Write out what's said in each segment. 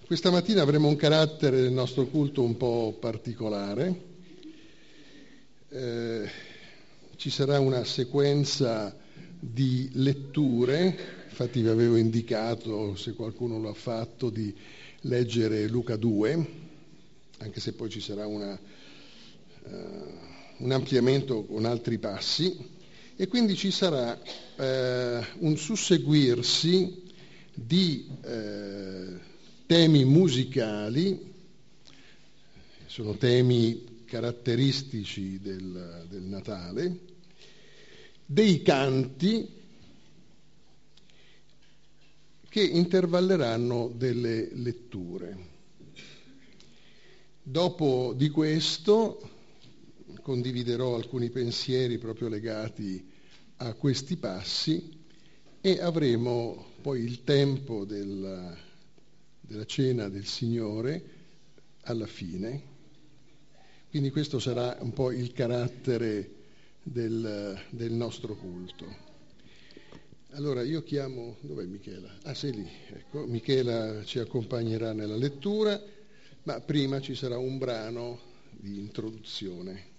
Questa mattina avremo un carattere del nostro culto un po' particolare. Ci sarà una sequenza di letture, infatti vi avevo indicato, se qualcuno lo ha fatto, di leggere Luca 2, anche se poi ci sarà un ampliamento con altri passi, e quindi ci sarà un susseguirsi di temi musicali, sono temi caratteristici del Natale, dei canti che intervalleranno delle letture. Dopo di questo condividerò alcuni pensieri proprio legati a questi passi e avremo poi il tempo della cena del Signore alla fine. Quindi questo sarà un po' il carattere del nostro culto. Allora io chiamo, dov'è Michela? Ah, sei lì, ecco, Michela ci accompagnerà nella lettura, ma prima ci sarà un brano di introduzione.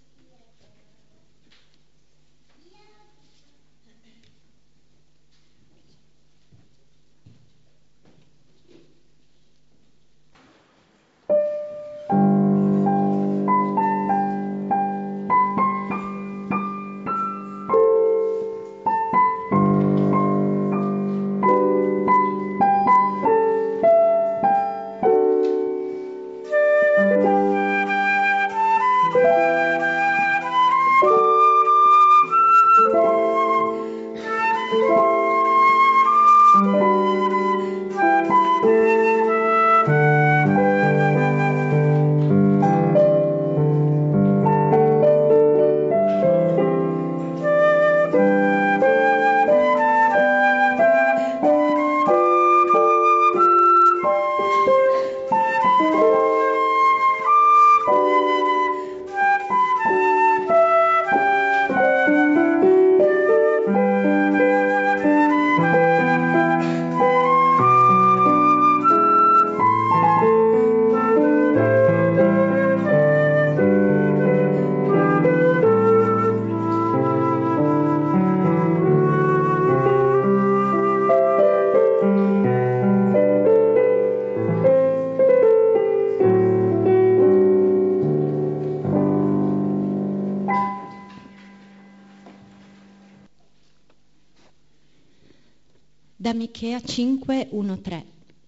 Da Michea 5, 1-3.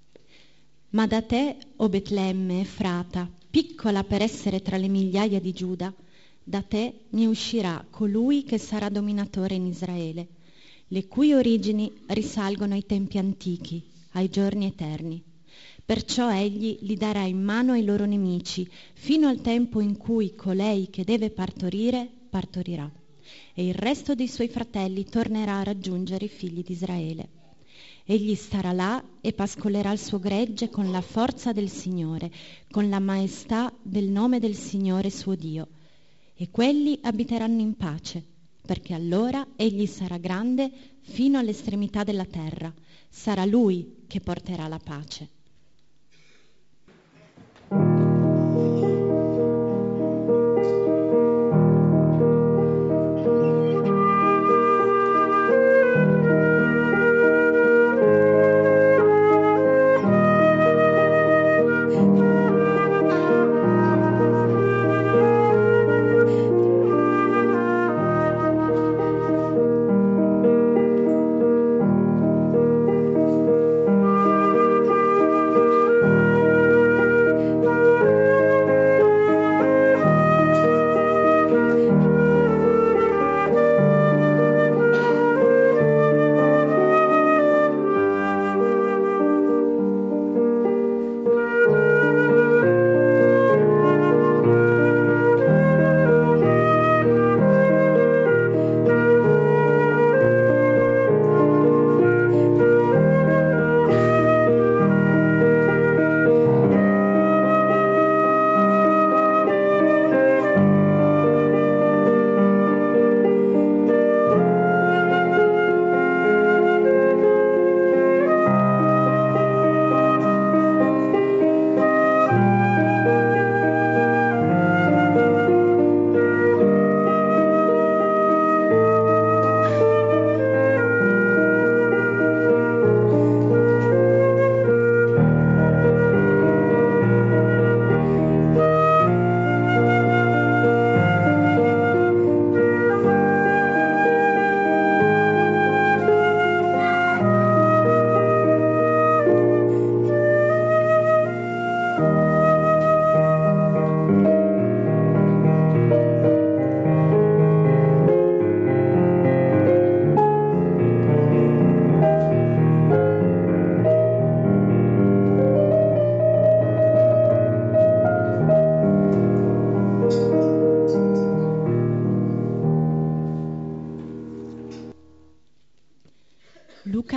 Ma da te, o Betlemme Efrata, piccola per essere tra le migliaia di Giuda, da te ne uscirà colui che sarà dominatore in Israele, le cui origini risalgono ai tempi antichi, ai giorni eterni. Perciò egli li darà in mano ai loro nemici, fino al tempo in cui colei che deve partorire partorirà, e il resto dei suoi fratelli tornerà a raggiungere i figli di Israele. Egli starà là e pascolerà il suo gregge con la forza del Signore, con la maestà del nome del Signore suo Dio. E quelli abiteranno in pace, perché allora egli sarà grande fino all'estremità della terra. Sarà lui che porterà la pace.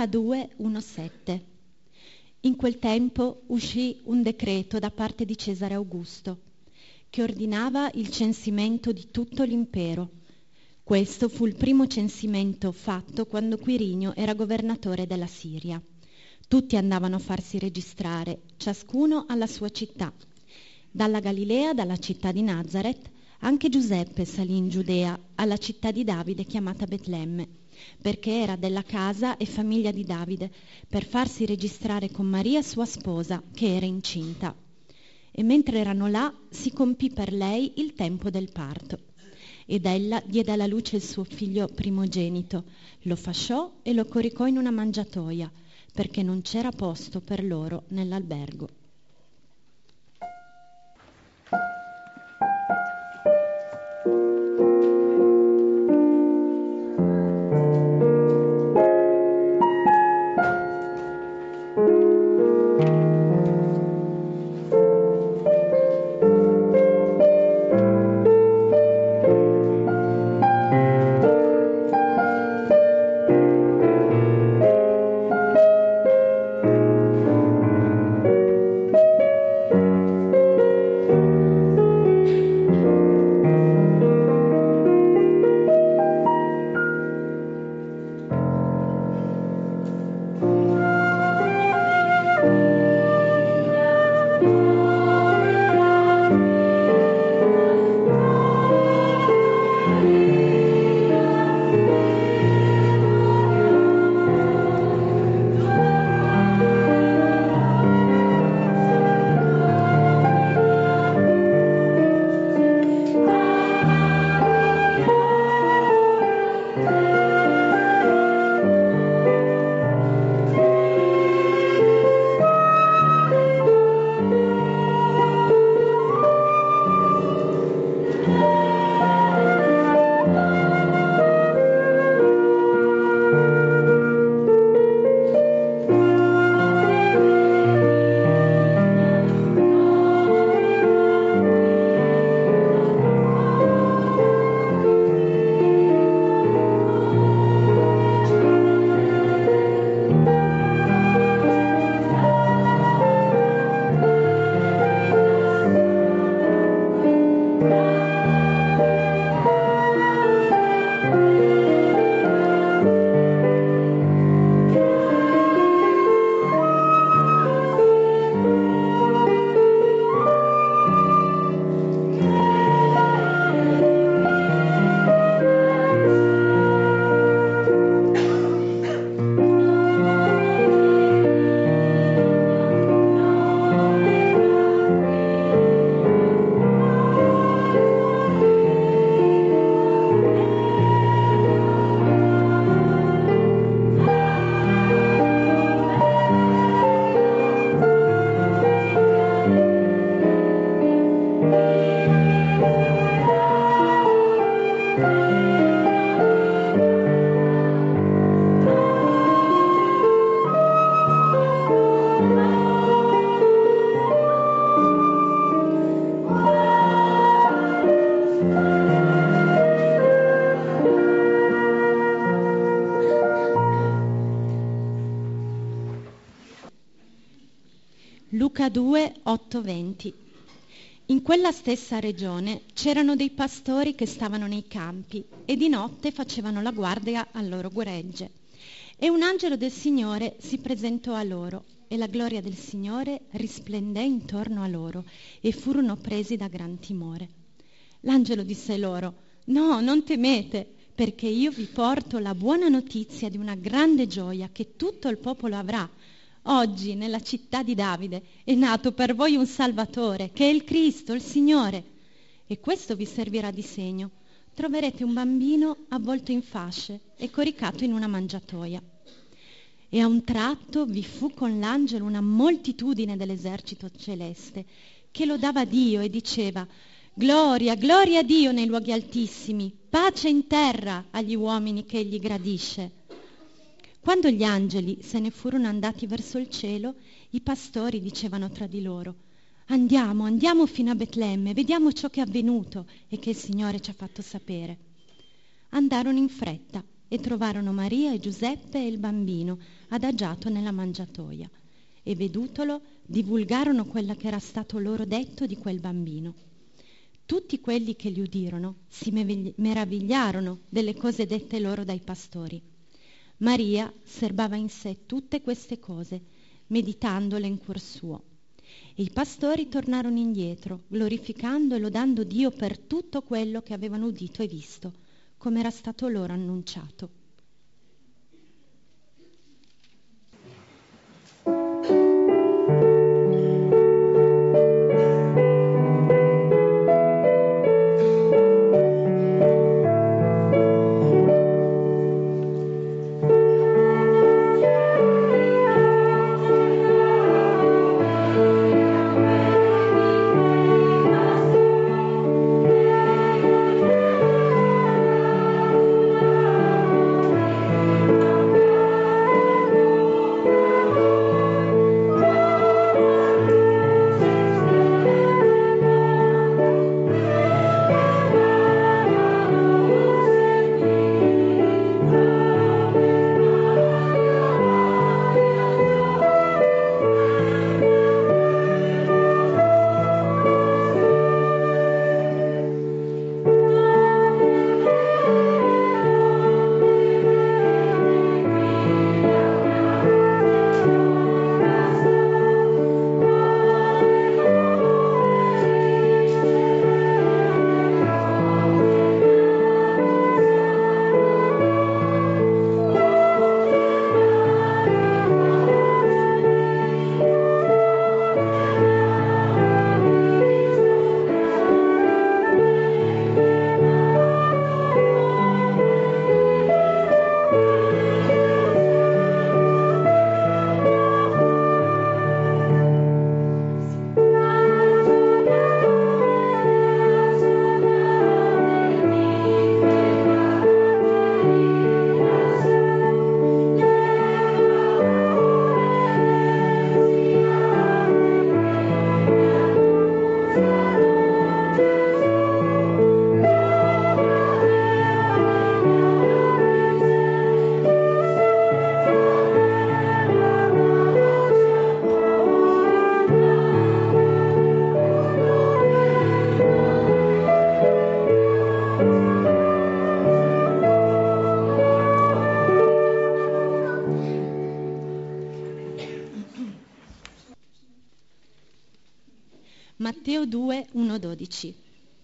Luca 2, 1-7. In quel tempo uscì un decreto da parte di Cesare Augusto, che ordinava il censimento di tutto l'impero. Questo fu il primo censimento fatto quando Quirinio era governatore della Siria. Tutti andavano a farsi registrare, ciascuno alla sua città. Dalla Galilea, dalla città di Nazaret, anche Giuseppe salì in Giudea, alla città di Davide chiamata Betlemme, perché era della casa e famiglia di Davide, per farsi registrare con Maria sua sposa, che era incinta. E mentre erano là, si compì per lei il tempo del parto. Ed ella diede alla luce il suo figlio primogenito, lo fasciò e lo coricò in una mangiatoia, perché non c'era posto per loro nell'albergo. Luca 2, 8-20. In quella stessa regione c'erano dei pastori che stavano nei campi e di notte facevano la guardia al loro gregge. E un angelo del Signore si presentò a loro e la gloria del Signore risplendé intorno a loro e furono presi da gran timore. L'angelo disse loro: «No, non temete, perché io vi porto la buona notizia di una grande gioia che tutto il popolo avrà. Oggi nella città di Davide è nato per voi un Salvatore, che è il Cristo, il Signore. E questo vi servirà di segno. Troverete un bambino avvolto in fasce e coricato in una mangiatoia». E a un tratto vi fu con l'angelo una moltitudine dell'esercito celeste, che lodava Dio e diceva: «Gloria, gloria a Dio nei luoghi altissimi, pace in terra agli uomini che egli gradisce». Quando gli angeli se ne furono andati verso il cielo, i pastori dicevano tra di loro: «Andiamo, andiamo fino a Betlemme, vediamo ciò che è avvenuto e che il Signore ci ha fatto sapere». Andarono in fretta e trovarono Maria e Giuseppe e il bambino adagiato nella mangiatoia. E vedutolo, divulgarono quello che era stato loro detto di quel bambino. Tutti quelli che li udirono si meravigliarono delle cose dette loro dai pastori. Maria serbava in sé tutte queste cose, meditandole in cuor suo. E i pastori tornarono indietro, glorificando e lodando Dio per tutto quello che avevano udito e visto, come era stato loro annunciato. Matteo 2, 1-12.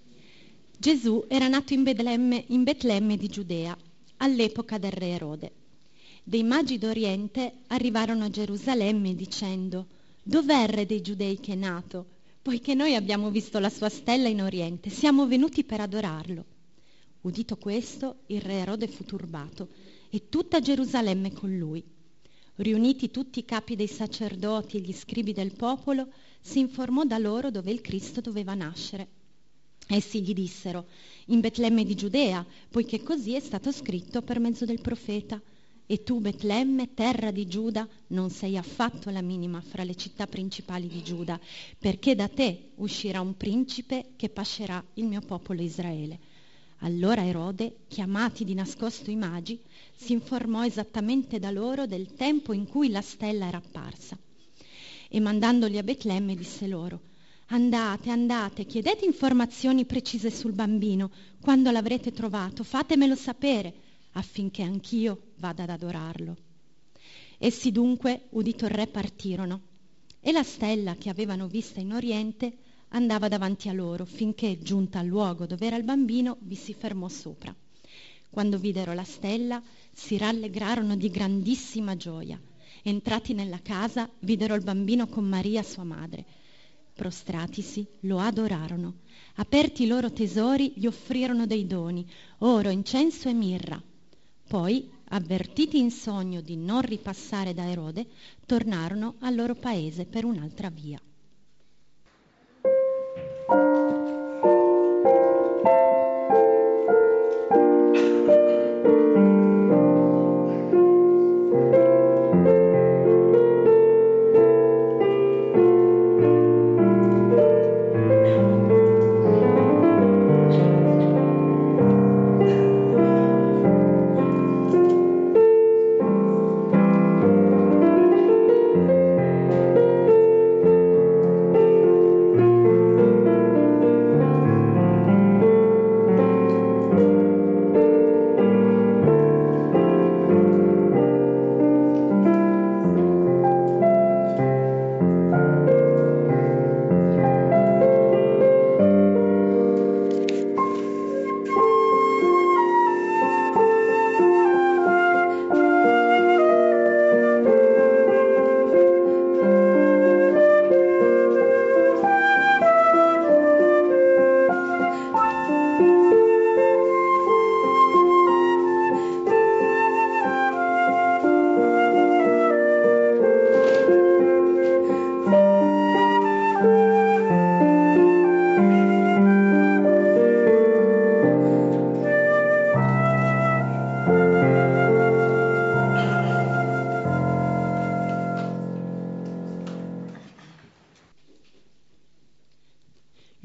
Gesù era nato in Betlemme di Giudea, all'epoca del re Erode. Dei magi d'Oriente arrivarono a Gerusalemme dicendo: «Dov'è il re dei Giudei che è nato? Poiché noi abbiamo visto la sua stella in Oriente, siamo venuti per adorarlo». Udito questo, il re Erode fu turbato e tutta Gerusalemme con lui. Riuniti tutti i capi dei sacerdoti e gli scribi del popolo, si informò da loro dove il Cristo doveva nascere. Essi gli dissero: «In Betlemme di Giudea, poiché così è stato scritto per mezzo del profeta. E tu, Betlemme, terra di Giuda, non sei affatto la minima fra le città principali di Giuda, perché da te uscirà un principe che pascerà il mio popolo Israele». Allora Erode, chiamati di nascosto i magi, si informò esattamente da loro del tempo in cui la stella era apparsa. E mandandoli a Betlemme disse loro: andate, chiedete informazioni precise sul bambino. Quando l'avrete trovato, fatemelo sapere, affinché anch'io vada ad adorarlo». Essi dunque, udito il re, partirono, e la stella che avevano vista in Oriente andava davanti a loro, finché, giunta al luogo dove era il bambino, vi si fermò sopra. Quando videro la stella, si rallegrarono di grandissima gioia. Entrati nella casa, videro il bambino con Maria, sua madre. Prostratisi, lo adorarono. Aperti i loro tesori, gli offrirono dei doni, oro, incenso e mirra. Poi, avvertiti in sogno di non ripassare da Erode, tornarono al loro paese per un'altra via.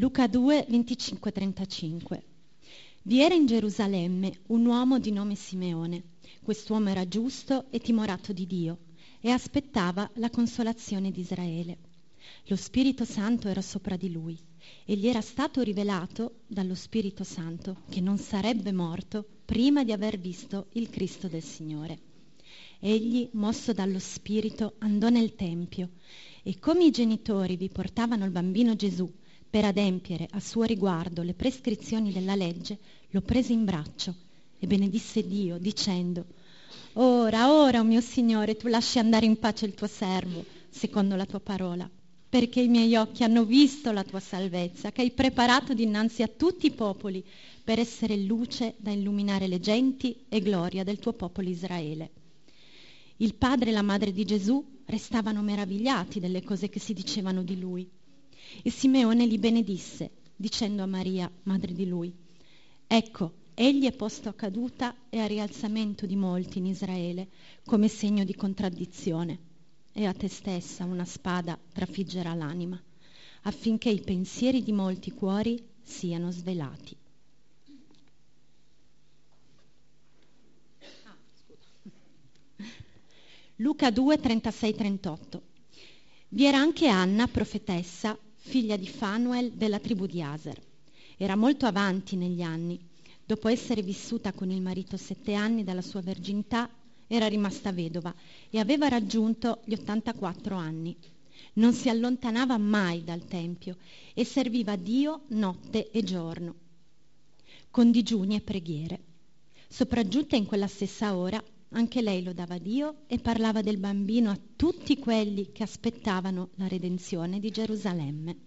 Luca 2, 25-35. Vi era in Gerusalemme un uomo di nome Simeone. Quest'uomo era giusto e timorato di Dio e aspettava la consolazione di Israele. Lo Spirito Santo era sopra di lui e gli era stato rivelato dallo Spirito Santo che non sarebbe morto prima di aver visto il Cristo del Signore. Egli, mosso dallo Spirito, andò nel Tempio e come i genitori vi portavano il bambino Gesù per adempiere a suo riguardo le prescrizioni della legge, lo prese in braccio e benedisse Dio, dicendo: Ora, o mio Signore, tu lasci andare in pace il tuo servo, secondo la tua parola, perché i miei occhi hanno visto la tua salvezza, che hai preparato dinanzi a tutti i popoli, per essere luce da illuminare le genti e gloria del tuo popolo Israele. Il padre e la madre di Gesù restavano meravigliati delle cose che si dicevano di lui. E Simeone li benedisse, dicendo a Maria, madre di lui: Ecco, egli è posto a caduta e a rialzamento di molti in Israele, come segno di contraddizione. E a te stessa una spada trafiggerà l'anima, affinché i pensieri di molti cuori siano svelati. Luca 2, 36-38. Vi era anche Anna, profetessa, figlia di Fanuel della tribù di Aser. Era molto avanti negli anni. Dopo essere vissuta con il marito 7 anni dalla sua verginità, era rimasta vedova e aveva raggiunto gli 84 anni. Non si allontanava mai dal Tempio e serviva Dio notte e giorno, con digiuni e preghiere. Sopraggiunta in quella stessa ora, anche lei lodava Dio e parlava del bambino a tutti quelli che aspettavano la redenzione di Gerusalemme.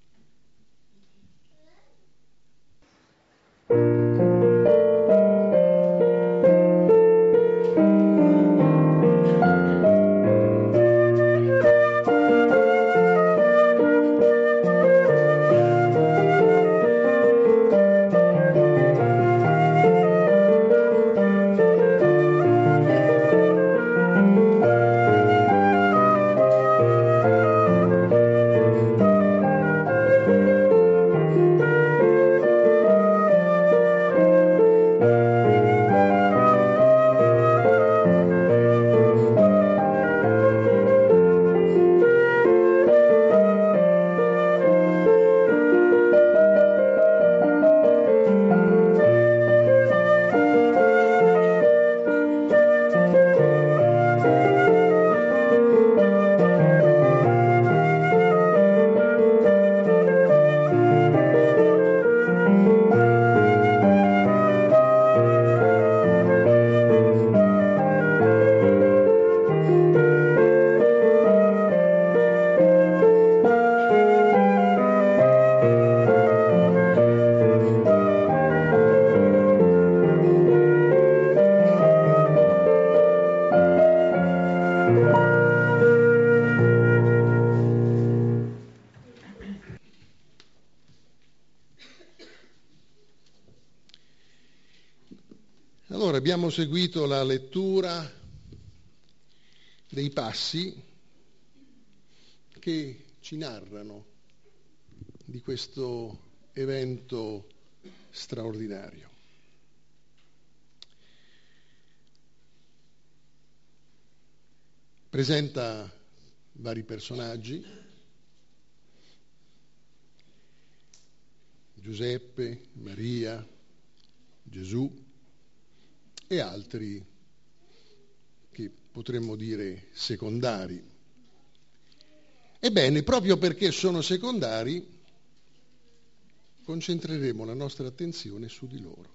Allora, abbiamo seguito la lettura dei passi che ci narrano di questo evento straordinario. Presenta vari personaggi: Giuseppe, Maria, Gesù e altri che potremmo dire secondari. Ebbene, proprio perché sono secondari, concentreremo la nostra attenzione su di loro.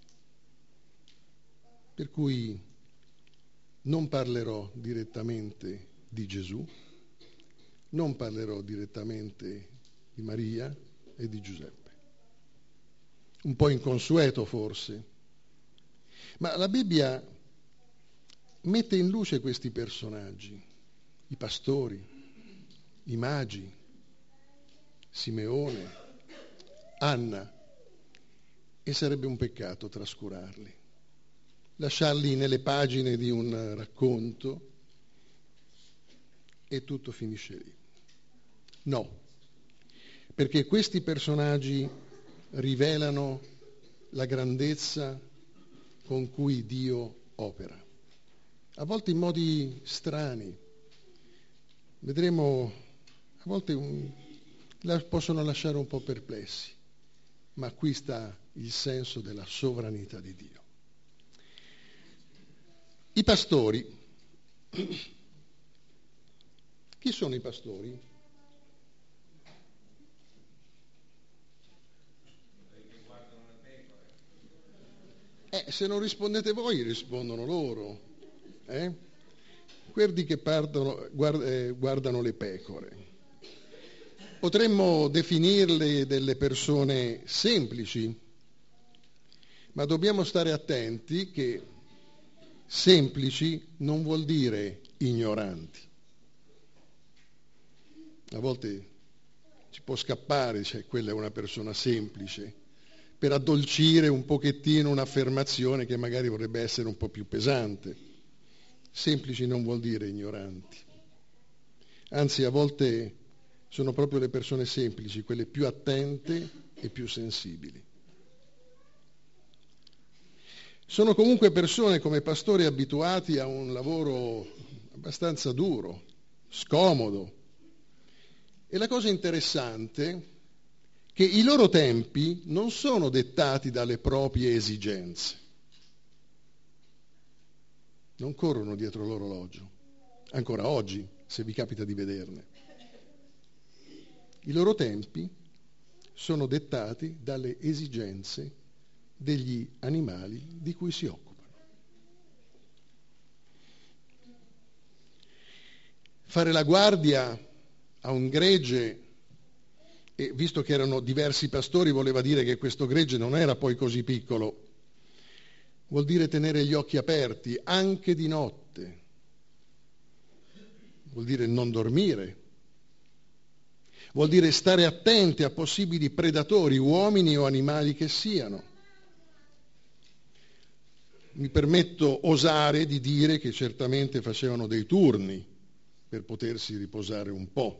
Per cui non parlerò direttamente di Gesù, non parlerò direttamente di Maria e di Giuseppe. Un po' inconsueto forse, ma la Bibbia mette in luce questi personaggi, i pastori, i magi, Simeone, Anna, e sarebbe un peccato trascurarli, lasciarli nelle pagine di un racconto e tutto finisce lì. No, perché questi personaggi rivelano la grandezza con cui Dio opera, a volte in modi strani. Vedremo, a volte possono lasciare un po' perplessi, ma qui sta il senso della sovranità di Dio. I pastori. Chi sono i pastori? Se non rispondete voi, rispondono loro. Quelli che guardano le pecore. Potremmo definirle delle persone semplici, ma dobbiamo stare attenti che semplici non vuol dire ignoranti. A volte ci può scappare, cioè quella è una persona semplice, per addolcire un pochettino un'affermazione che magari vorrebbe essere un po' più pesante. Semplici non vuol dire ignoranti. Anzi, a volte sono proprio le persone semplici, quelle più attente e più sensibili. Sono comunque persone come pastori abituati a un lavoro abbastanza duro, scomodo. E la cosa interessante è che i loro tempi non sono dettati dalle proprie esigenze. Non corrono dietro l'orologio, ancora oggi, se vi capita di vederne. I loro tempi sono dettati dalle esigenze degli animali di cui si occupano. Fare la guardia a un gregge, e visto che erano diversi pastori, voleva dire che questo gregge non era poi così piccolo, vuol dire tenere gli occhi aperti anche di notte, vuol dire non dormire, vuol dire stare attenti a possibili predatori, uomini o animali che siano. Mi permetto osare di dire che certamente facevano dei turni per potersi riposare un po'.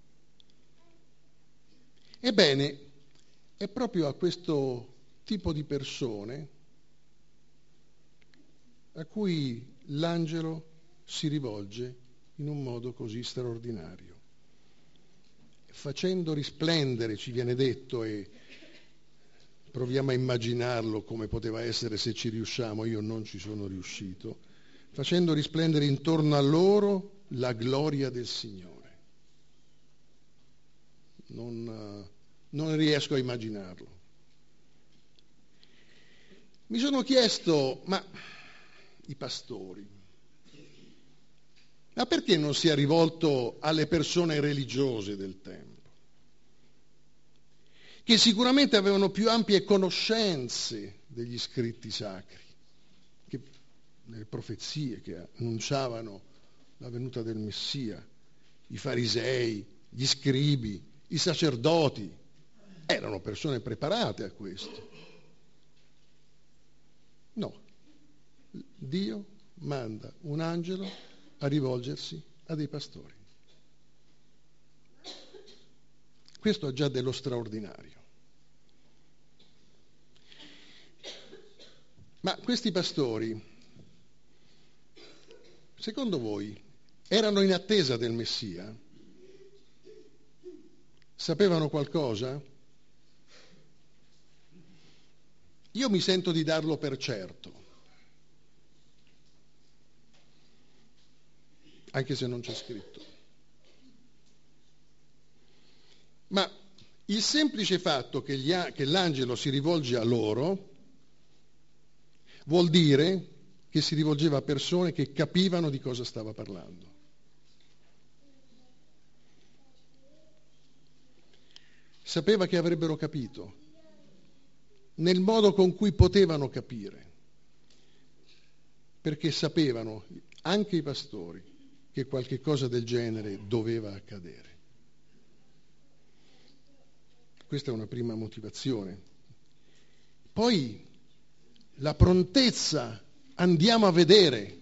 Ebbene, è proprio a questo tipo di persone a cui l'angelo si rivolge in un modo così straordinario, facendo risplendere, ci viene detto, e proviamo a immaginarlo come poteva essere se ci riusciamo, io non ci sono riuscito, facendo risplendere intorno a loro la gloria del Signore. Non riesco a immaginarlo. Mi sono chiesto, ma i pastori, ma perché non si è rivolto alle persone religiose del tempo, che sicuramente avevano più ampie conoscenze degli scritti sacri, delle profezie che annunciavano la venuta del Messia, i farisei, gli scribi, i sacerdoti, erano persone preparate a questo. No, Dio manda un angelo a rivolgersi a dei pastori. Questo ha già dello straordinario. Ma questi pastori, secondo voi, erano in attesa del Messia? Sapevano qualcosa? Io mi sento di darlo per certo, anche se non c'è scritto. Ma il semplice fatto che l'angelo si rivolge a loro vuol dire che si rivolgeva a persone che capivano di cosa stava parlando. Sapeva che avrebbero capito, nel modo con cui potevano capire, perché sapevano, anche i pastori, che qualche cosa del genere doveva accadere. Questa è una prima motivazione. Poi la prontezza, andiamo a vedere.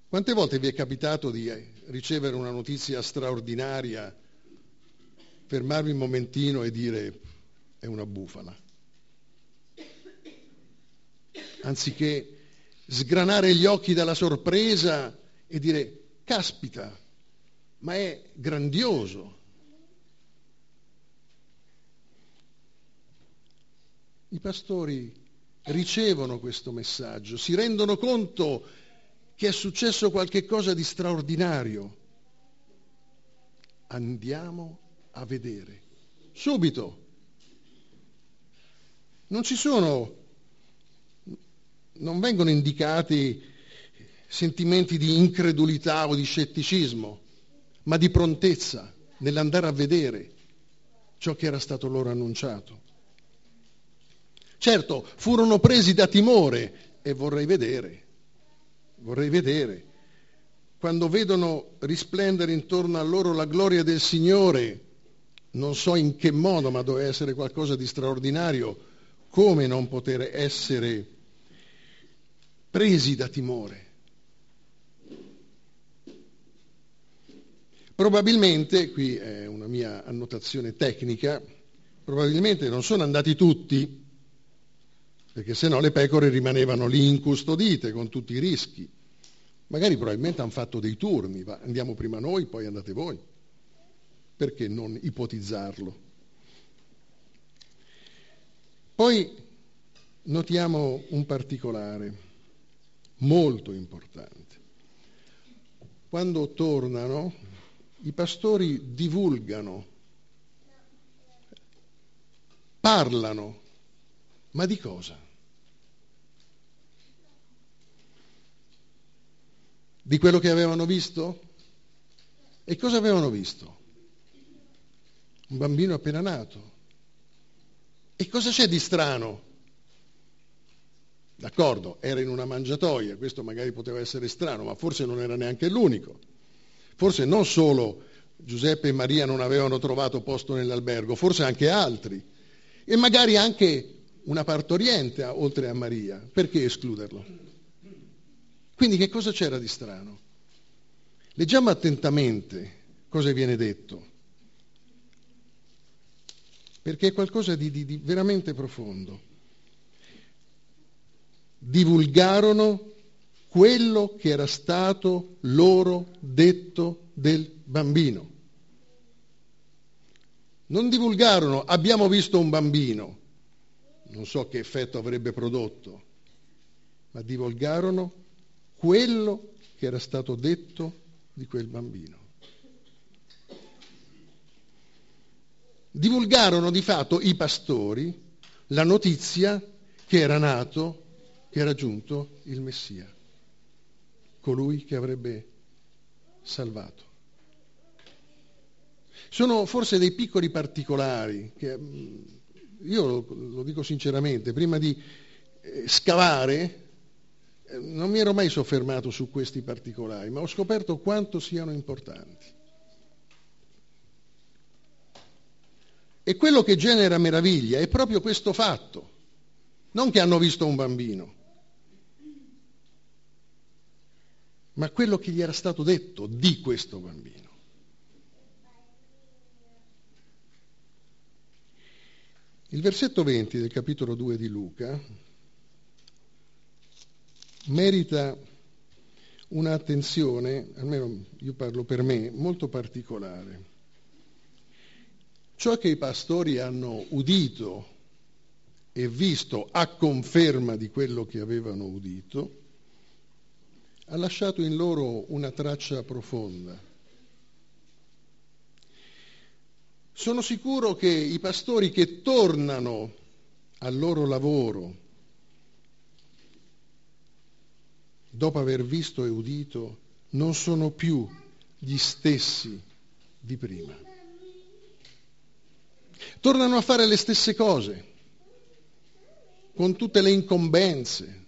Quante volte vi è capitato di ricevere una notizia straordinaria, fermarvi un momentino e dire è una bufala? Anziché sgranare gli occhi dalla sorpresa e dire caspita, ma è grandioso. I pastori ricevono questo messaggio, si rendono conto che è successo qualche cosa di straordinario. Andiamo a vedere. Subito. Non vengono indicati sentimenti di incredulità o di scetticismo, ma di prontezza nell'andare a vedere ciò che era stato loro annunciato. Certo, furono presi da timore e vorrei vedere, quando vedono risplendere intorno a loro la gloria del Signore, non so in che modo, ma doveva essere qualcosa di straordinario, come non poter essere presi da timore? Probabilmente, qui è una mia annotazione tecnica, probabilmente non sono andati tutti, perché sennò le pecore rimanevano lì incustodite con tutti i rischi. Magari probabilmente hanno fatto dei turni, andiamo prima noi, poi andate voi. Perché non ipotizzarlo? Poi notiamo un particolare molto importante. Quando tornano, i pastori divulgano, parlano, ma di cosa? Di quello che avevano visto? E cosa avevano visto? Un bambino appena nato. E cosa c'è di strano? D'accordo, era in una mangiatoia, questo magari poteva essere strano, ma forse non era neanche l'unico. Forse non solo Giuseppe e Maria non avevano trovato posto nell'albergo, forse anche altri. E magari anche una partoriente oltre a Maria. Perché escluderlo? Quindi che cosa c'era di strano? Leggiamo attentamente cosa viene detto, perché è qualcosa di veramente profondo. Divulgarono quello che era stato loro detto del bambino. Non divulgarono abbiamo visto un bambino, non so che effetto avrebbe prodotto, ma divulgarono quello che era stato detto di quel bambino. Divulgarono di fatto i pastori la notizia che era nato, che era giunto il Messia, colui che avrebbe salvato. Sono forse dei piccoli particolari che io lo dico sinceramente, prima di scavare non mi ero mai soffermato su questi particolari, ma ho scoperto quanto siano importanti. E quello che genera meraviglia è proprio questo fatto, non che hanno visto un bambino, ma quello che gli era stato detto di questo bambino. Il versetto 20 del capitolo 2 di Luca merita un'attenzione, almeno io parlo per me, molto particolare. Ciò che i pastori hanno udito e visto a conferma di quello che avevano udito ha lasciato in loro una traccia profonda. Sono sicuro che i pastori che tornano al loro lavoro dopo aver visto e udito non sono più gli stessi di prima. Tornano a fare le stesse cose, con tutte le incombenze,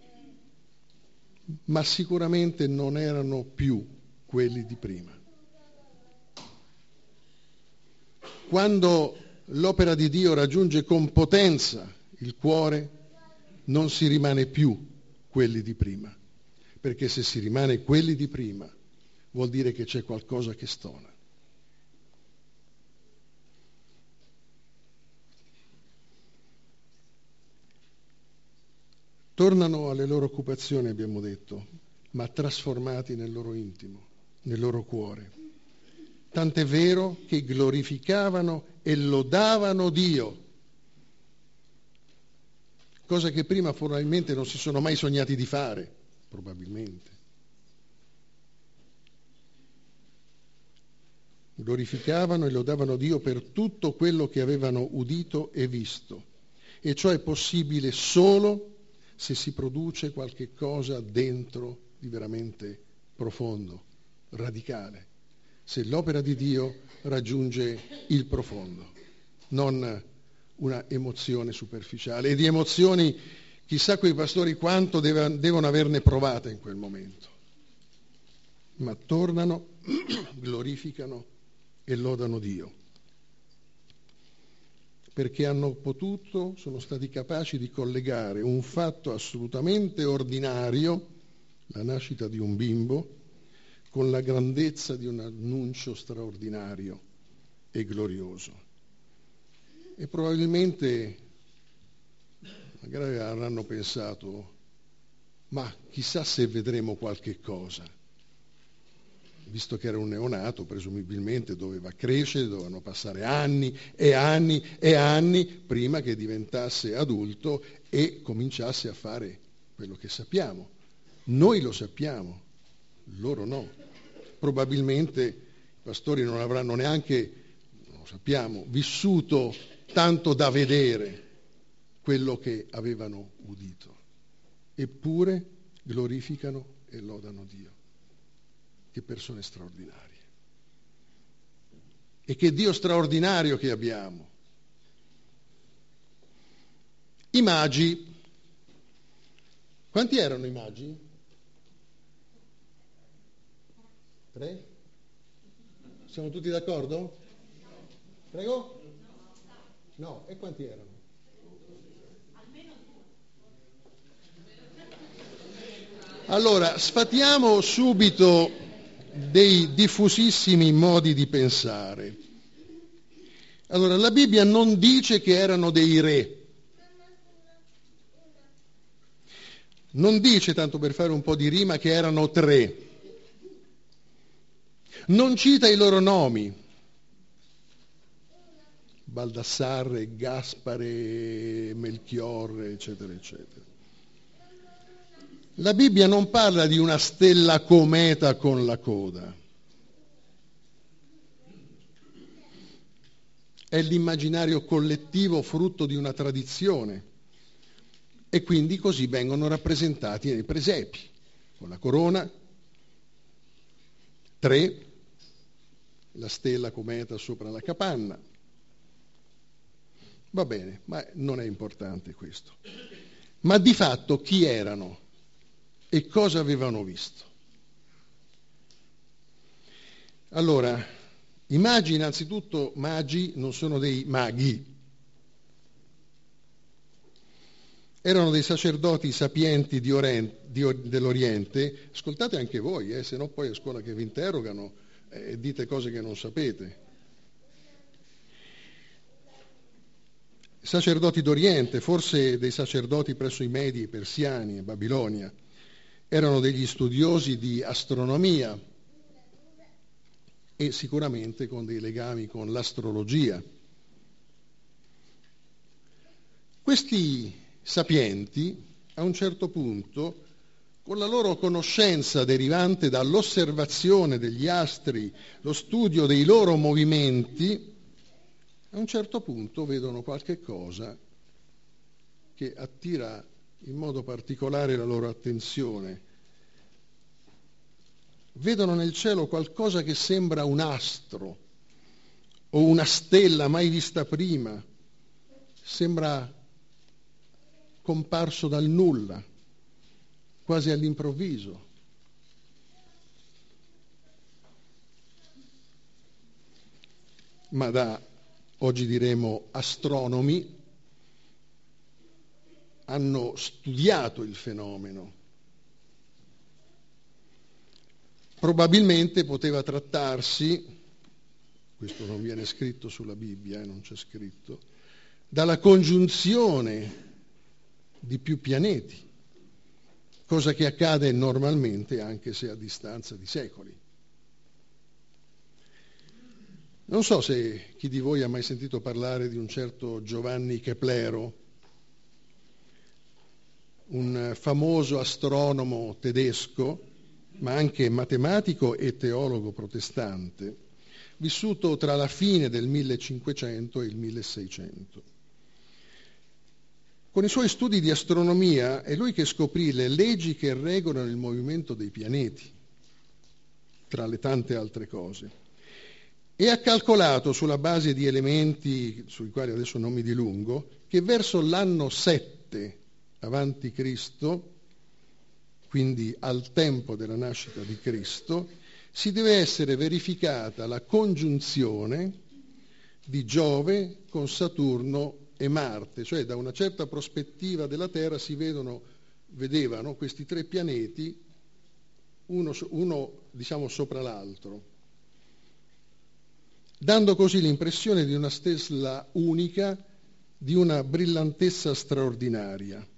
ma sicuramente non erano più quelli di prima. Quando l'opera di Dio raggiunge con potenza il cuore, non si rimane più quelli di prima. perché se si rimane quelli di prima vuol dire che c'è qualcosa che stona. Tornano alle loro occupazioni, abbiamo detto, ma trasformati nel loro intimo, nel loro cuore. Tant'è vero che glorificavano e lodavano Dio, cosa che prima probabilmente non si sono mai sognati di fare, probabilmente. Glorificavano e lodavano Dio per tutto quello che avevano udito e visto, e ciò è possibile solo se si produce qualche cosa dentro di veramente profondo, radicale, se l'opera di Dio raggiunge il profondo, non una emozione superficiale. E di emozioni, chissà quei pastori quanto devono averne provate in quel momento. Ma tornano, glorificano e lodano Dio, perché hanno potuto, sono stati capaci di collegare un fatto assolutamente ordinario, la nascita di un bimbo, con la grandezza di un annuncio straordinario e glorioso. E probabilmente magari avranno pensato, ma chissà se vedremo qualche cosa. Visto che era un neonato, presumibilmente doveva crescere, dovevano passare anni e anni e anni prima che diventasse adulto e cominciasse a fare quello che sappiamo. Noi lo sappiamo, loro no. Probabilmente i pastori non avranno neanche, non lo sappiamo, vissuto tanto da vedere quello che avevano udito. Eppure glorificano e lodano Dio. Che persone straordinarie. E che Dio straordinario che abbiamo. I magi. Quanti erano i magi? 3? Siamo tutti d'accordo? Prego? No, e quanti erano? Allora, sfatiamo subito dei diffusissimi modi di pensare. Allora, la Bibbia non dice che erano dei re. Non dice, tanto per fare un po' di rima, che erano 3. Non cita i loro nomi. Baldassarre, Gaspare, Melchiorre, eccetera, eccetera. La Bibbia non parla di una stella cometa con la coda. È l'immaginario collettivo frutto di una tradizione e quindi così vengono rappresentati nei presepi, con la corona, 3, la stella cometa sopra la capanna. Va bene, ma non è importante questo. Ma di fatto chi erano? E cosa avevano visto? Allora, i magi, innanzitutto, magi non sono dei maghi. Erano dei sacerdoti sapienti dell'Oriente. Ascoltate anche voi, se no poi a scuola che vi interrogano dite cose che non sapete. Sacerdoti d'Oriente, forse dei sacerdoti presso i Medi, i Persiani e Babilonia. Erano degli studiosi di astronomia e sicuramente con dei legami con l'astrologia. Questi sapienti, a un certo punto, con la loro conoscenza derivante dall'osservazione degli astri, lo studio dei loro movimenti, a un certo punto vedono qualche cosa che attira in modo particolare la loro attenzione. Vedono nel cielo qualcosa che sembra un astro o una stella mai vista prima, sembra comparso dal nulla, quasi all'improvviso. Ma da, oggi diremo, astronomi hanno studiato il fenomeno Probabilmente poteva trattarsi, questo non viene scritto sulla Bibbia, non c'è scritto, dalla congiunzione di più pianeti, cosa che accade normalmente anche se a distanza di secoli. Non so se chi di voi ha mai sentito parlare di un certo Giovanni Keplero, un famoso astronomo tedesco, ma anche matematico e teologo protestante, vissuto tra la fine del 1500 e il 1600. Con i suoi studi di astronomia è lui che scoprì le leggi che regolano il movimento dei pianeti, tra le tante altre cose. E ha calcolato sulla base di elementi sui quali adesso non mi dilungo, che verso l'anno 7 avanti Cristo, quindi al tempo della nascita di Cristo, si deve essere verificata la congiunzione di Giove con Saturno e Marte, cioè da una certa prospettiva della Terra si vedevano questi tre pianeti, uno diciamo sopra l'altro, dando così l'impressione di una stella unica, di una brillantezza straordinaria.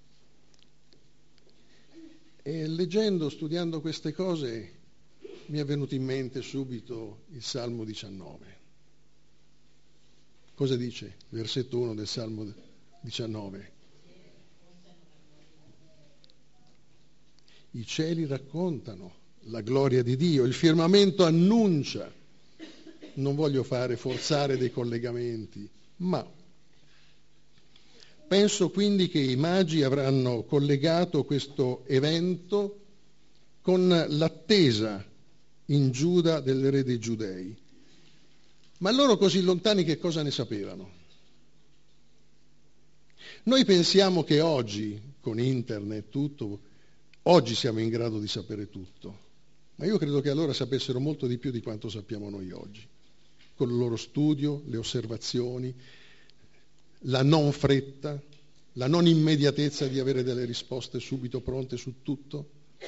E leggendo, studiando queste cose, mi è venuto in mente subito il Salmo 19. Cosa dice? Versetto 1 del Salmo 19. I cieli raccontano la gloria di Dio, il firmamento annuncia. Non voglio forzare dei collegamenti, ma penso quindi che i magi avranno collegato questo evento con l'attesa in Giuda del re dei Giudei. Ma loro così lontani che cosa ne sapevano? Noi pensiamo che oggi, con internet, oggi siamo in grado di sapere tutto, ma io credo che allora sapessero molto di più di quanto sappiamo noi oggi, con il loro studio, le osservazioni, la non fretta, la non immediatezza di avere delle risposte subito pronte su tutto.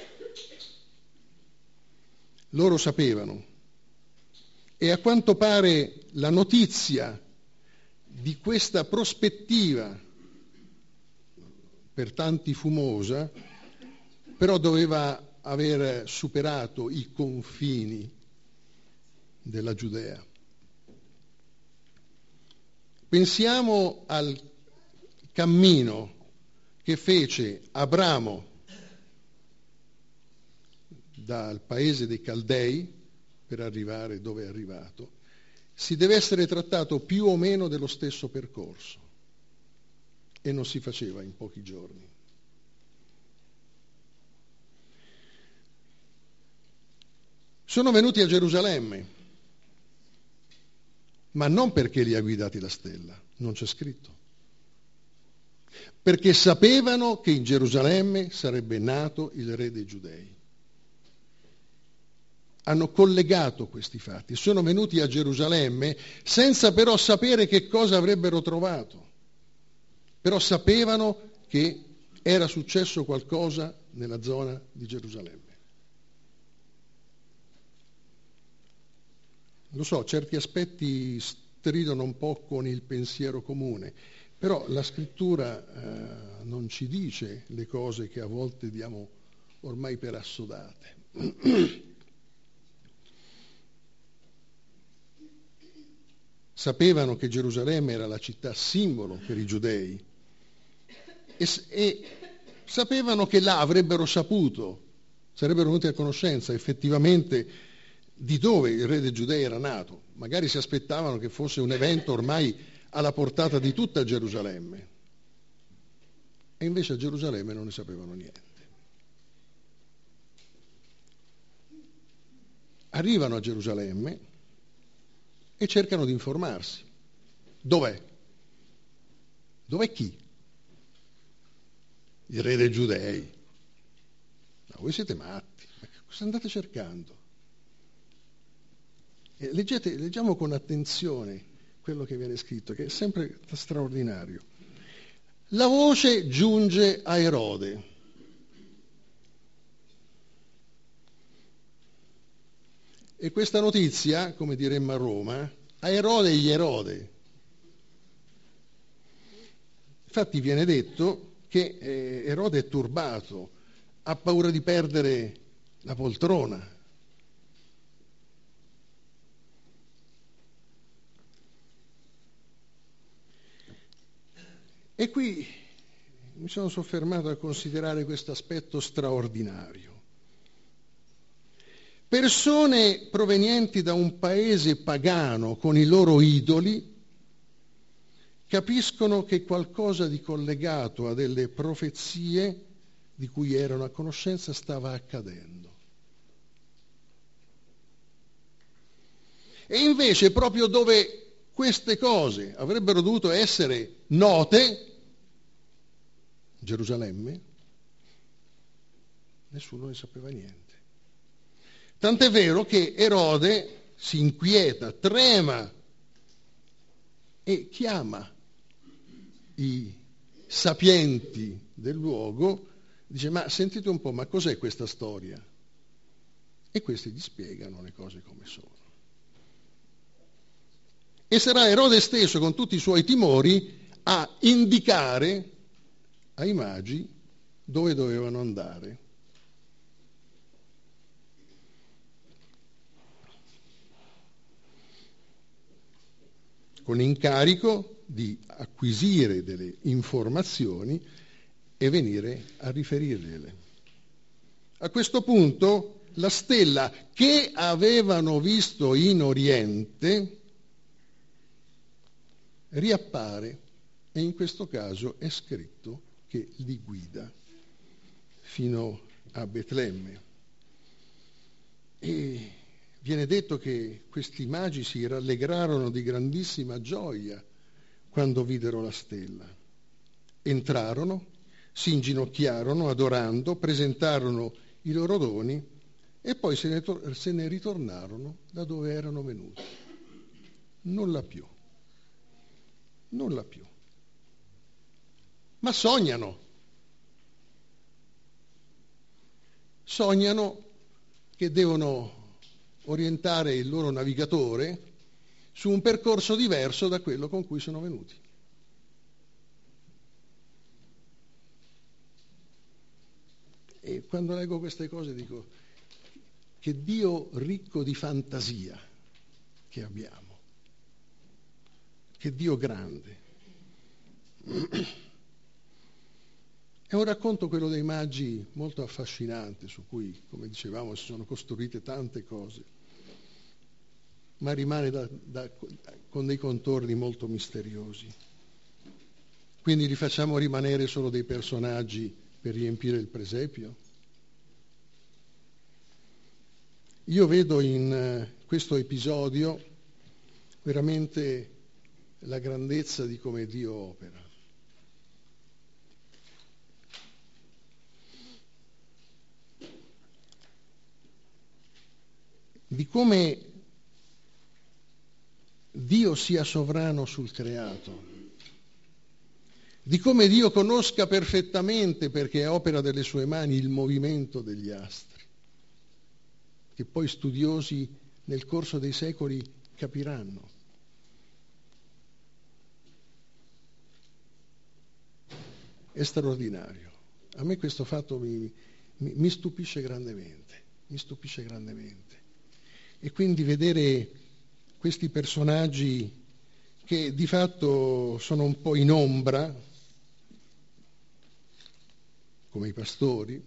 Loro sapevano. E a quanto pare la notizia di questa prospettiva, per tanti fumosa, però doveva aver superato i confini della Giudea. Pensiamo al cammino che fece Abramo dal paese dei Caldei per arrivare dove è arrivato. Si deve essere trattato più o meno dello stesso percorso e non si faceva in pochi giorni. Sono venuti a Gerusalemme, ma non perché li ha guidati la stella, non c'è scritto. Perché sapevano che in Gerusalemme sarebbe nato il re dei Giudei. Hanno collegato questi fatti, sono venuti a Gerusalemme senza però sapere che cosa avrebbero trovato, però sapevano che era successo qualcosa nella zona di Gerusalemme. Lo so, certi aspetti stridono un po' con il pensiero comune, però la scrittura non ci dice le cose che a volte diamo ormai per assodate. Sapevano che Gerusalemme era la città simbolo per i giudei e sapevano che là avrebbero saputo, sarebbero venuti a conoscenza effettivamente di dove il re dei Giudei era nato. Magari si aspettavano che fosse un evento ormai alla portata di tutta Gerusalemme. E invece a Gerusalemme non ne sapevano niente. Arrivano a Gerusalemme e cercano di informarsi. Dov'è? Dov'è chi? Il re dei Giudei. No, voi siete matti. Ma cosa andate cercando? Leggiamo con attenzione quello che viene scritto, che è sempre straordinario. La voce giunge a Erode. E questa notizia, come diremmo a Roma, a Erode gli erode. Infatti viene detto che Erode è turbato, ha paura di perdere la poltrona. E qui mi sono soffermato a considerare questo aspetto straordinario. Persone provenienti da un paese pagano con i loro idoli capiscono che qualcosa di collegato a delle profezie di cui erano a conoscenza stava accadendo. E invece proprio dove queste cose avrebbero dovuto essere note, Gerusalemme, nessuno ne sapeva niente. Tant'è vero che Erode si inquieta, trema e chiama i sapienti del luogo, dice: ma sentite un po', ma cos'è questa storia? E questi gli spiegano le cose come sono. E sarà Erode stesso, con tutti i suoi timori, a indicare ai magi dove dovevano andare. Con incarico di acquisire delle informazioni e venire a riferirgliele. A questo punto la stella che avevano visto in Oriente riappare e in questo caso è scritto che li guida fino a Betlemme. E viene detto che questi magi si rallegrarono di grandissima gioia quando videro la stella. Entrarono, si inginocchiarono adorando, presentarono i loro doni e poi se ne ritornarono da dove erano venuti. Nulla più. Nulla più. Ma sognano. Sognano che devono orientare il loro navigatore su un percorso diverso da quello con cui sono venuti. E quando leggo queste cose dico: che Dio ricco di fantasia che abbiamo, che Dio grande. È un racconto, quello dei magi, molto affascinante, su cui, come dicevamo, si sono costruite tante cose, ma rimane con dei contorni molto misteriosi. Quindi li facciamo rimanere solo dei personaggi per riempire il presepio? Io vedo in questo episodio veramente la grandezza di come Dio opera. Di come Dio sia sovrano sul creato, di come Dio conosca perfettamente, perché è opera delle sue mani, il movimento degli astri, che poi studiosi nel corso dei secoli capiranno. È straordinario. A me questo fatto mi stupisce grandemente, mi stupisce grandemente. E quindi vedere questi personaggi che di fatto sono un po' in ombra, come i pastori,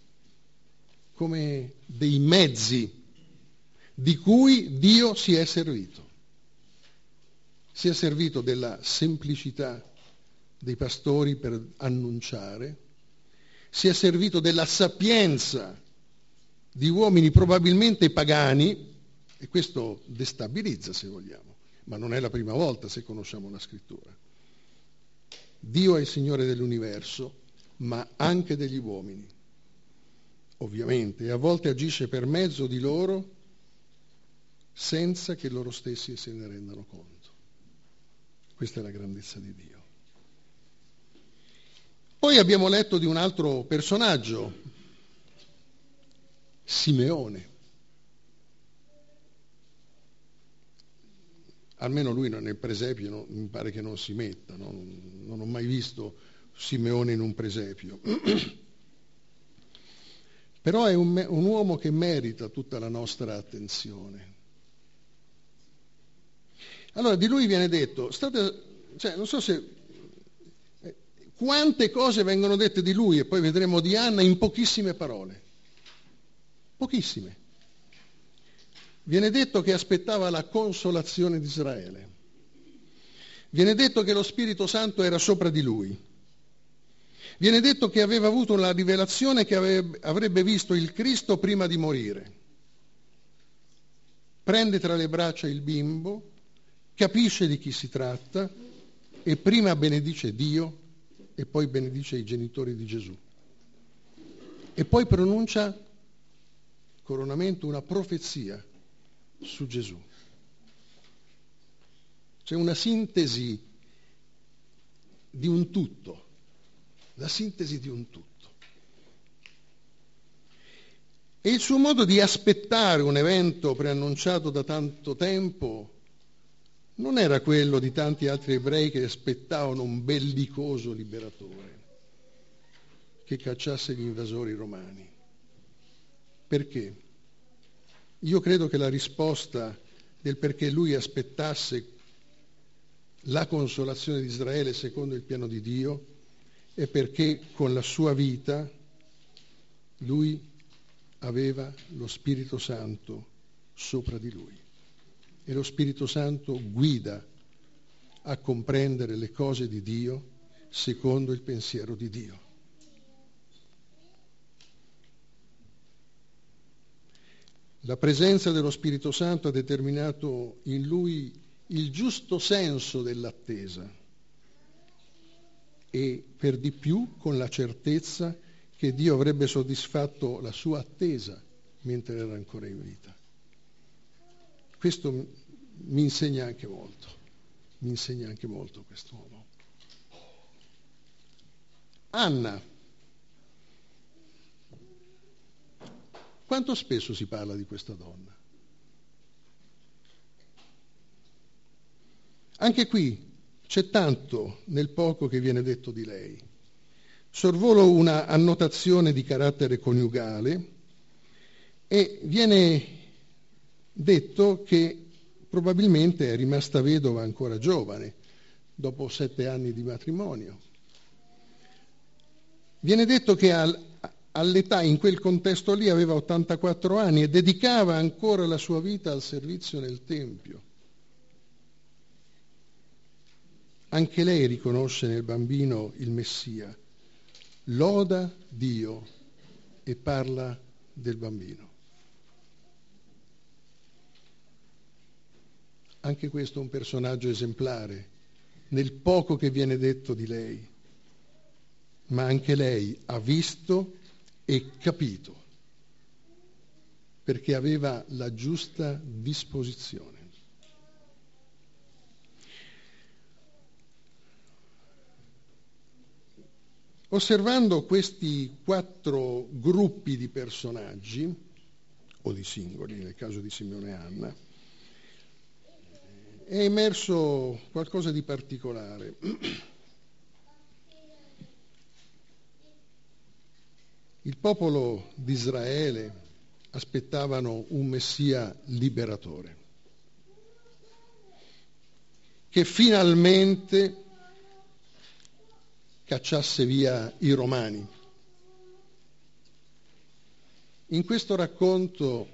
come dei mezzi di cui Dio si è servito. Si è servito della semplicità dei pastori per annunciare, si è servito della sapienza di uomini probabilmente pagani, e questo destabilizza, se vogliamo, ma non è la prima volta, se conosciamo la scrittura. Dio è il Signore dell'universo, ma anche degli uomini, ovviamente, e a volte agisce per mezzo di loro senza che loro stessi se ne rendano conto. Questa è la grandezza di Dio. Poi abbiamo letto di un altro personaggio, Simeone. almeno lui nel presepio mi pare che non si metta, no? Non ho mai visto Simeone in un presepio. Però è un uomo che merita tutta la nostra attenzione. Allora di lui viene detto, non so se quante cose vengono dette di lui, e poi vedremo di Anna, in pochissime parole. Pochissime. Viene detto che aspettava la consolazione di Israele. Viene detto che lo Spirito Santo era sopra di lui. Viene detto che aveva avuto la rivelazione che avrebbe visto il Cristo prima di morire. Prende tra le braccia il bimbo, capisce di chi si tratta e prima benedice Dio e poi benedice i genitori di Gesù. E poi pronuncia coronamento, una profezia su Gesù. C'è una sintesi di un tutto, la sintesi di un tutto. E il suo modo di aspettare un evento preannunciato da tanto tempo non era quello di tanti altri ebrei che aspettavano un bellicoso liberatore che cacciasse gli invasori romani. Perché? Io credo che la risposta del perché lui aspettasse la consolazione di Israele secondo il piano di Dio è perché con la sua vita lui aveva lo Spirito Santo sopra di lui. E lo Spirito Santo guida a comprendere le cose di Dio secondo il pensiero di Dio. La presenza dello Spirito Santo ha determinato in lui il giusto senso dell'attesa e per di più con la certezza che Dio avrebbe soddisfatto la sua attesa mentre era ancora in vita. Questo mi insegna anche molto quest'uomo. Anna. Quanto spesso si parla di questa donna? Anche qui c'è tanto nel poco che viene detto di lei. Sorvolo una annotazione di carattere coniugale e viene detto che probabilmente è rimasta vedova ancora giovane, dopo 7 anni di matrimonio. Viene detto che all'età, in quel contesto lì, aveva 84 anni e dedicava ancora la sua vita al servizio nel Tempio. Anche lei riconosce nel bambino il Messia, loda Dio e parla del bambino. Anche questo è un personaggio esemplare, nel poco che viene detto di lei, ma anche lei ha visto e capito, perché aveva la giusta disposizione. Osservando questi 4 gruppi di personaggi, o di singoli, nel caso di Simeone e Anna, è emerso qualcosa di particolare. Il popolo di Israele aspettavano un Messia liberatore, che finalmente cacciasse via i romani. In questo racconto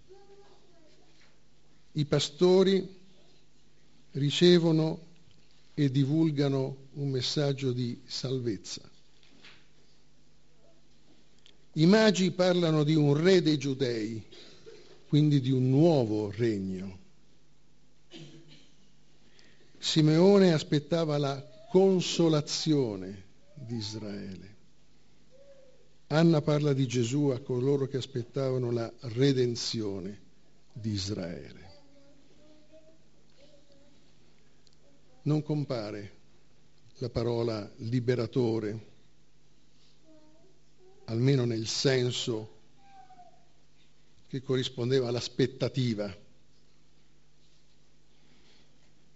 i pastori ricevono e divulgano un messaggio di salvezza. I magi parlano di un re dei Giudei, quindi di un nuovo regno. Simeone aspettava la consolazione di Israele. Anna parla di Gesù a coloro che aspettavano la redenzione di Israele. Non compare la parola liberatore, almeno nel senso che corrispondeva all'aspettativa.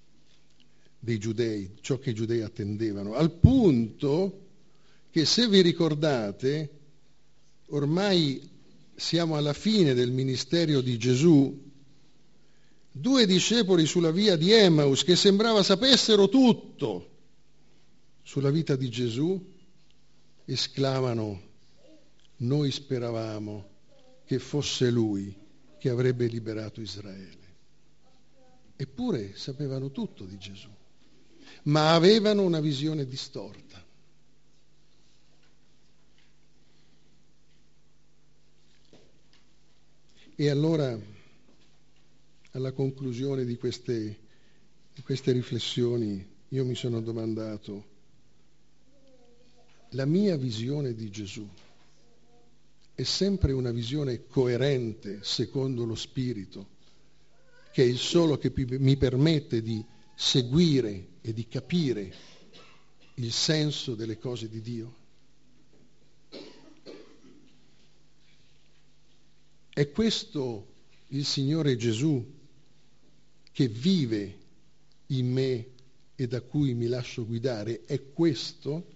dei giudei, ciò che i giudei attendevano, al punto che, se vi ricordate, ormai siamo alla fine del ministero di Gesù, 2 discepoli sulla via di Emmaus, che sembrava sapessero tutto sulla vita di Gesù, esclamano: noi speravamo che fosse Lui che avrebbe liberato Israele. Eppure sapevano tutto di Gesù, ma avevano una visione distorta. E allora, alla conclusione di queste riflessioni, io mi sono domandato: la mia visione di Gesù è sempre una visione coerente secondo lo Spirito, che è il solo che mi permette di seguire e di capire il senso delle cose di Dio? È questo il Signore Gesù che vive in me e da cui mi lascio guidare? È questo?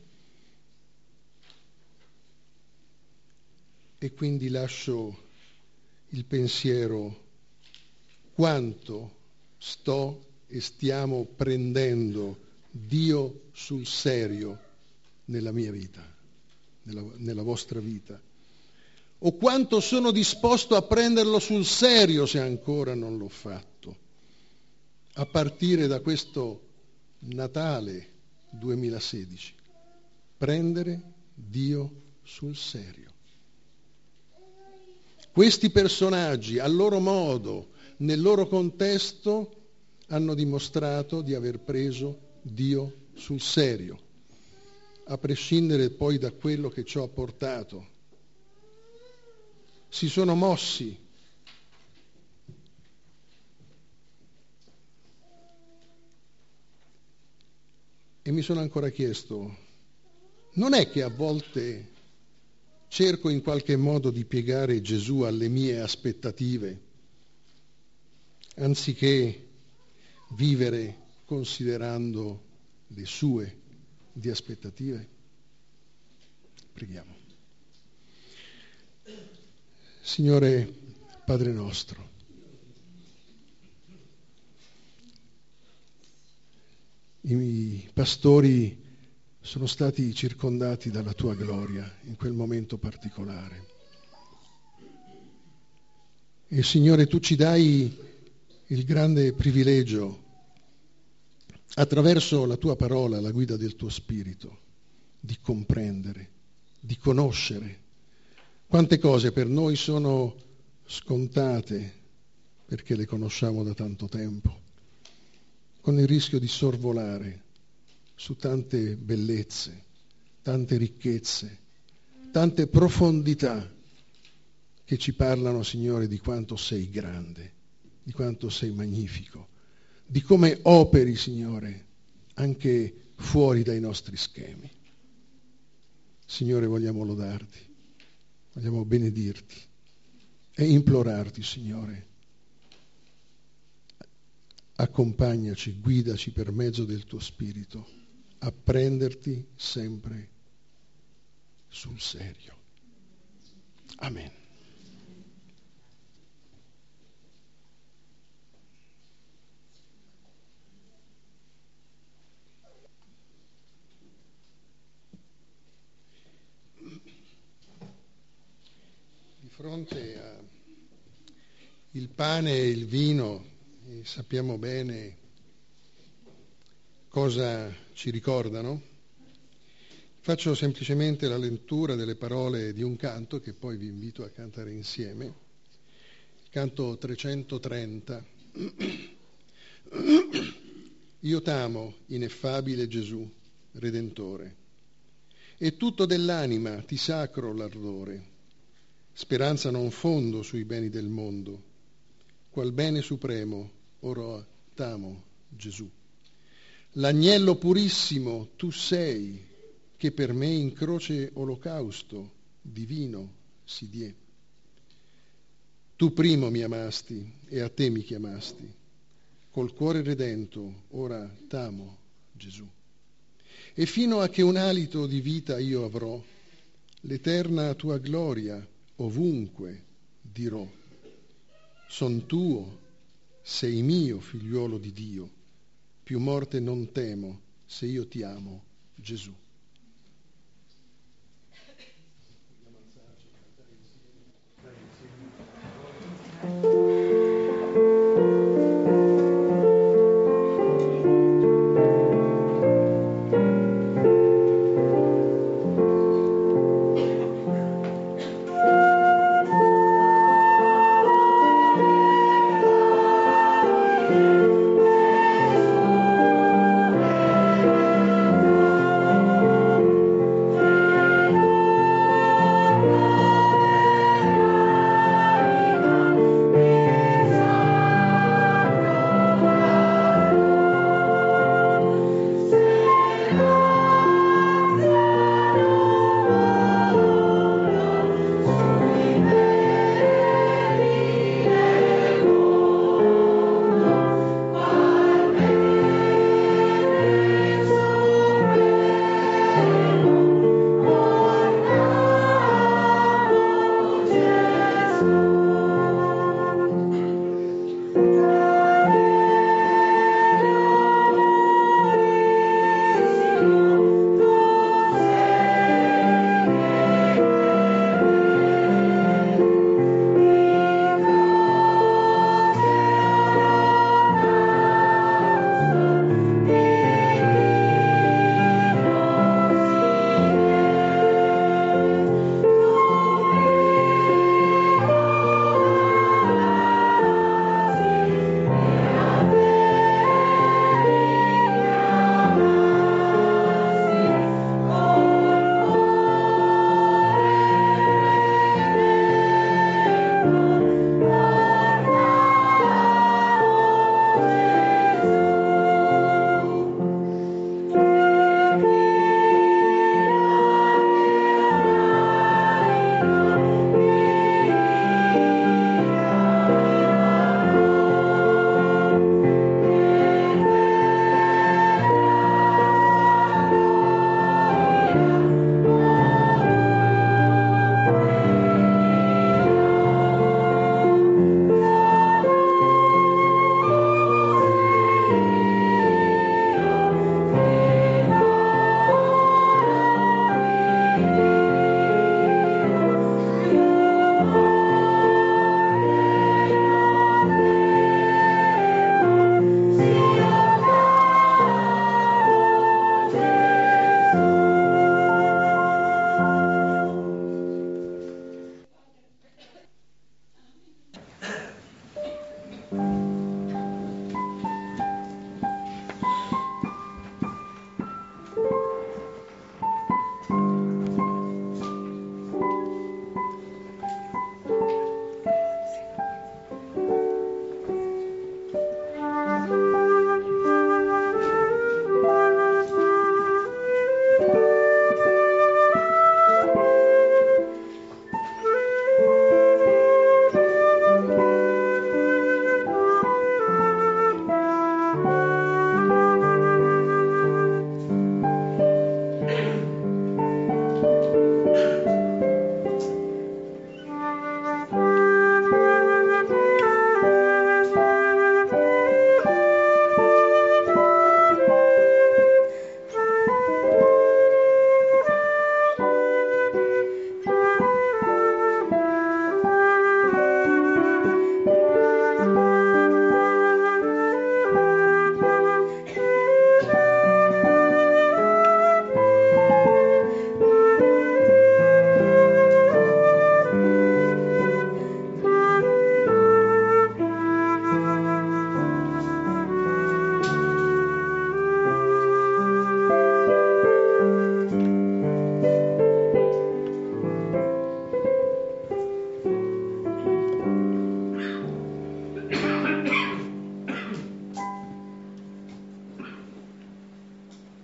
E quindi lascio il pensiero: quanto sto e stiamo prendendo Dio sul serio nella mia vita, nella vostra vita? O quanto sono disposto a prenderlo sul serio, se ancora non l'ho fatto, a partire da questo Natale 2016? Prendere Dio sul serio. Questi personaggi, a loro modo, nel loro contesto, hanno dimostrato di aver preso Dio sul serio, a prescindere poi da quello che ciò ha portato. Si sono mossi e mi sono ancora chiesto: non è che a volte cerco in qualche modo di piegare Gesù alle mie aspettative, anziché vivere considerando le sue di aspettative? Preghiamo. Signore Padre nostro, i pastori sono stati circondati dalla tua gloria in quel momento particolare. E Signore, tu ci dai il grande privilegio, attraverso la tua parola, la guida del tuo Spirito, di comprendere, di conoscere. Quante cose per noi sono scontate perché le conosciamo da tanto tempo, con il rischio di sorvolare su tante bellezze, tante ricchezze, tante profondità che ci parlano, Signore, di quanto sei grande, di quanto sei magnifico, di come operi, Signore, anche fuori dai nostri schemi. Signore, vogliamo lodarti, vogliamo benedirti e implorarti, Signore, accompagnaci, guidaci per mezzo del tuo Spirito a prenderti sempre sul serio. Amen. Di fronte al pane e il vino, sappiamo bene cosa ci ricordano. Faccio semplicemente la lettura delle parole di un canto che poi vi invito a cantare insieme, il canto 330. Io t'amo, ineffabile Gesù, Redentore, e tutto dell'anima ti sacro l'ardore, speranza non fondo sui beni del mondo, qual bene supremo, ora t'amo Gesù. L'agnello purissimo tu sei, che per me in croce olocausto divino si diè. Tu primo mi amasti e a te mi chiamasti, col cuore redento, ora t'amo, Gesù. E fino a che un alito di vita io avrò, l'eterna tua gloria ovunque dirò. Son tuo, sei mio, figliuolo di Dio, più morte non temo se io ti amo, Gesù.